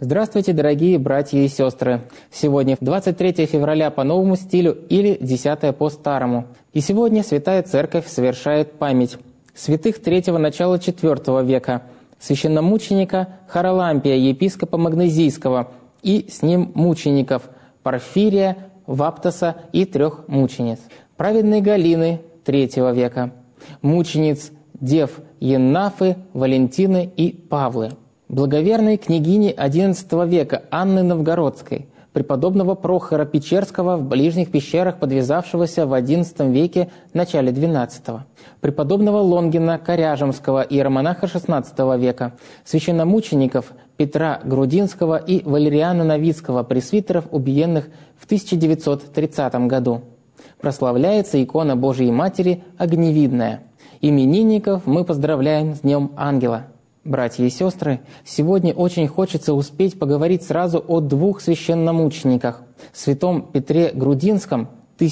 Здравствуйте, дорогие братья и сестры! Сегодня 23 февраля по новому стилю или 10 по старому. И сегодня Святая Церковь совершает память святых третьего начала IV века, священномученика Харалампия, епископа Магнезийского, и с ним мучеников Порфирия, Ваптаса и 3 мучениц. Праведной Галины III века, мучениц дев Еннафы, Валентины и Павлы. Благоверной княгини XI века Анны Новгородской, преподобного Прохора Печерского в ближних пещерах, подвязавшегося в XI веке, начале XII, преподобного Лонгина Коряжемского, иеромонаха XVI века, священномучеников Петра Грудинского и Валериана Новицкого, пресвитеров, убиенных в 1930 году. Прославляется икона Божией Матери Огневидная. Именинников мы поздравляем с Днем Ангела. Братья и сестры, сегодня очень хочется успеть поговорить сразу о 2 священномучениках – святом Петре Грудинском,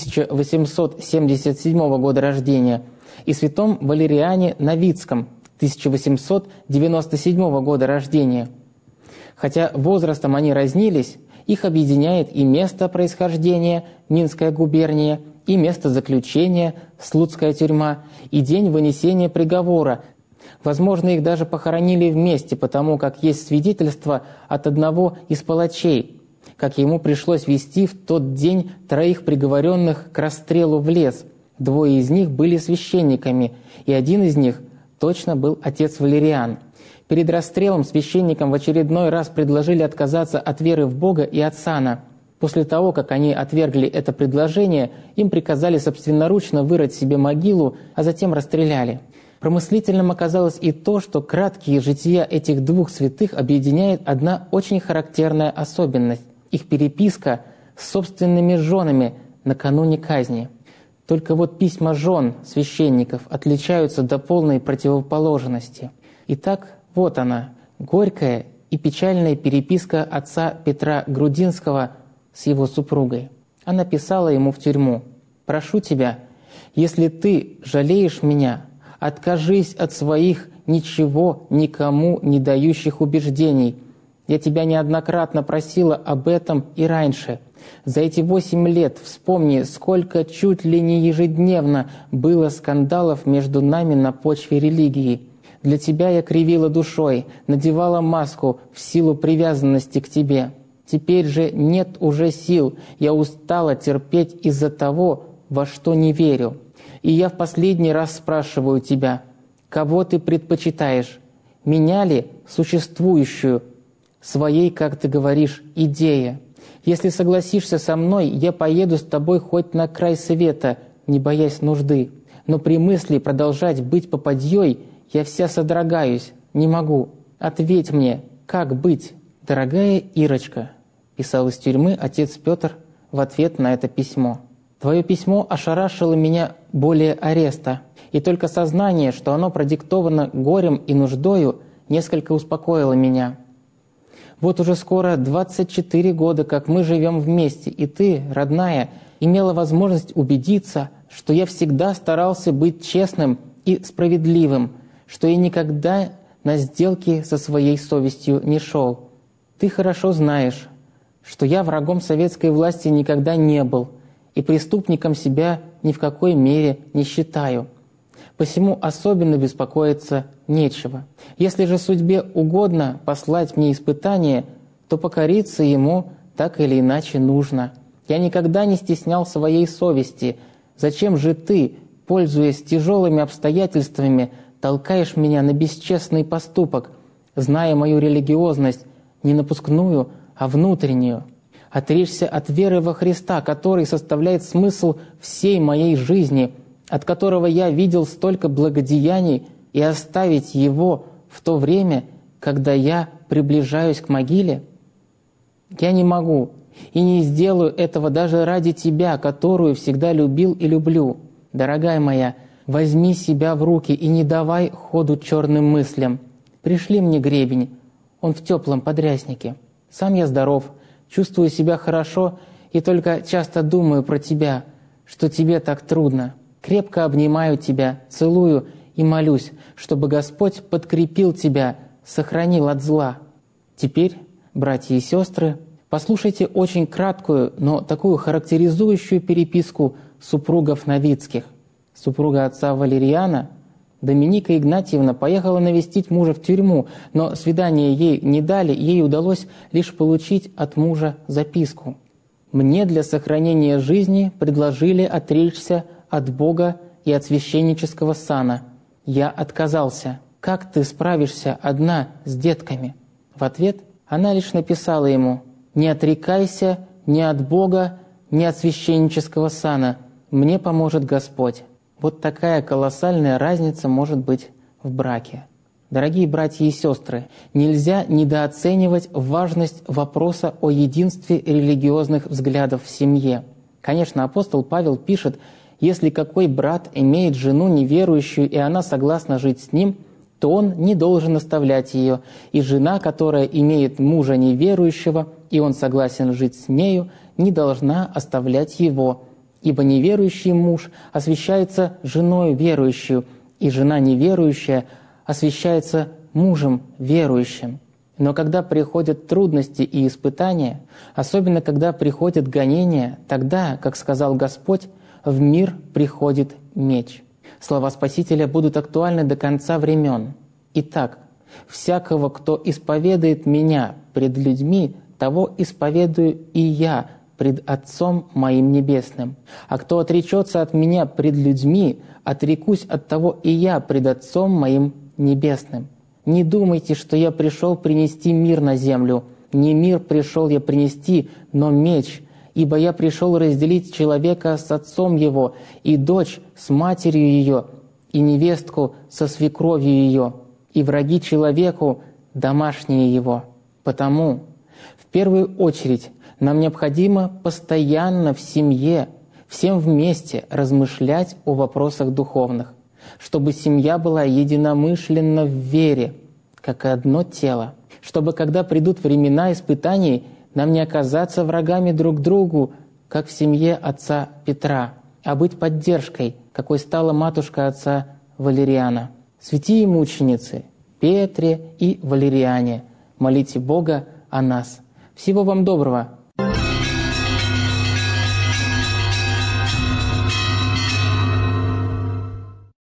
1877 года рождения, и святом Валериане Новицком, 1897 года рождения. Хотя возрастом они разнились, их объединяет и место происхождения – Минская губерния, и место заключения – Слуцкая тюрьма, и день вынесения приговора. Возможно, их даже похоронили вместе, потому как есть свидетельство от одного из палачей, как ему пришлось вести в тот день 3 приговоренных к расстрелу в лес. 2 из них были священниками, и один из них точно был отец Валериан. Перед расстрелом священникам в очередной раз предложили отказаться от веры в Бога и от сана. После того, как они отвергли это предложение, им приказали собственноручно вырыть себе могилу, а затем расстреляли. Промыслительным оказалось и то, что краткие жития этих 2 святых объединяет одна очень характерная особенность – их переписка с собственными женами накануне казни. Только вот письма жен священников отличаются до полной противоположности. Итак, вот она, горькая и печальная переписка отца Петра Грудинского с его супругой. Она писала ему в тюрьму: «Прошу тебя, если ты жалеешь меня, откажись от своих ничего никому не дающих убеждений. Я тебя неоднократно просила об этом и раньше. За эти 8 лет вспомни, сколько чуть ли не ежедневно было скандалов между нами на почве религии. Для тебя я кривила душой, надевала маску в силу привязанности к тебе. Теперь же нет уже сил, я устала терпеть из-за того, во что не верю. И я в последний раз спрашиваю тебя, кого ты предпочитаешь, меня ли, существующую, своей, как ты говоришь, идее? Если согласишься со мной, я поеду с тобой хоть на край света, не боясь нужды. Но при мысли продолжать быть попадьей я вся содрогаюсь, не могу. Ответь мне, как быть?» «Дорогая Ирочка», — писал из тюрьмы отец Петр в ответ на это письмо, «твое письмо ошарашило меня более ареста, и только сознание, что оно продиктовано горем и нуждою, несколько успокоило меня. Вот уже скоро 24 года, как мы живем вместе, и ты, родная, имела возможность убедиться, что я всегда старался быть честным и справедливым, что я никогда на сделки со своей совестью не шел. Ты хорошо знаешь, что я врагом советской власти никогда не был и преступником себя ни в какой мере не считаю. Посему особенно беспокоиться нечего. Если же судьбе угодно послать мне испытание, то покориться ему так или иначе нужно. Я никогда не стеснял своей совести. Зачем же ты, пользуясь тяжелыми обстоятельствами, толкаешь меня на бесчестный поступок, зная мою религиозность, не напускную, а внутреннюю? Отречься от веры во Христа, который составляет смысл всей моей жизни, от которого я видел столько благодеяний, и оставить его в то время, когда я приближаюсь к могиле? Я не могу и не сделаю этого даже ради тебя, которую всегда любил и люблю. Дорогая моя, возьми себя в руки и не давай ходу черным мыслям. Пришли мне гребень, он в теплом подряснике. Сам я здоров, чувствую себя хорошо и только часто думаю про тебя, что тебе так трудно. Крепко обнимаю тебя, целую и молюсь, чтобы Господь подкрепил тебя, сохранил от зла. Теперь братья и сестры, послушайте очень краткую, но такую характеризующую переписку супругов Новицких. Супруга отца Валериана, Доминика Игнатьевна, поехала навестить мужа в тюрьму, но свидание ей не дали, ей удалось лишь получить от мужа записку. «Мне для сохранения жизни предложили отречься от Бога и от священнического сана. Я отказался. Как ты справишься одна с детками?» В ответ она лишь написала ему: «Не отрекайся ни от Бога, ни от священнического сана. Мне поможет Господь». Вот такая колоссальная разница может быть в браке. Дорогие братья и сестры, нельзя недооценивать важность вопроса о единстве религиозных взглядов в семье. Конечно, апостол Павел пишет: «Если какой брат имеет жену неверующую, и она согласна жить с ним, то он не должен оставлять ее, и жена, которая имеет мужа неверующего, и он согласен жить с нею, не должна оставлять его. Ибо неверующий муж освящается женою верующую, и жена неверующая освящается мужем верующим». Но когда приходят трудности и испытания, особенно когда приходят гонения, тогда, как сказал Господь, в мир приходит меч. Слова Спасителя будут актуальны до конца времен. «Итак, всякого, кто исповедует Меня пред людьми, того исповедую и Я пред Отцом Моим Небесным. А кто отречется от Меня пред людьми, отрекусь от того и Я пред Отцом Моим Небесным. Не думайте, что Я пришел принести мир на землю. Не мир пришел Я принести, но меч. Ибо Я пришел разделить человека с отцом его, и дочь с матерью ее, и невестку со свекровью ее, и враги человеку домашние его. Потому, в первую очередь, нам необходимо постоянно в семье, всем вместе размышлять о вопросах духовных, чтобы семья была единомышленна в вере, как одно тело, чтобы, когда придут времена испытаний, нам не оказаться врагами друг другу, как в семье отца Петра, а быть поддержкой, какой стала матушка отца Валериана. Святые мученицы Петре и Валериане, молите Бога о нас. Всего вам доброго!